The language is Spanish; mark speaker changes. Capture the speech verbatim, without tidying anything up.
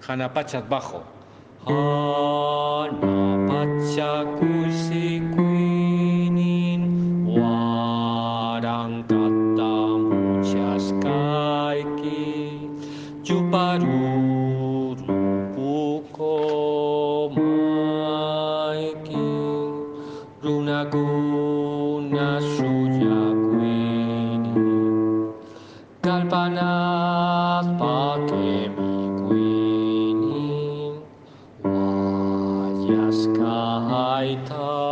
Speaker 1: Hanapachat bajo. Hanapachakusikuinin warang kata muchas kaiki chuparuru buko maiki runaguna suya kuini kalpanas pakemi kuini wayas kaita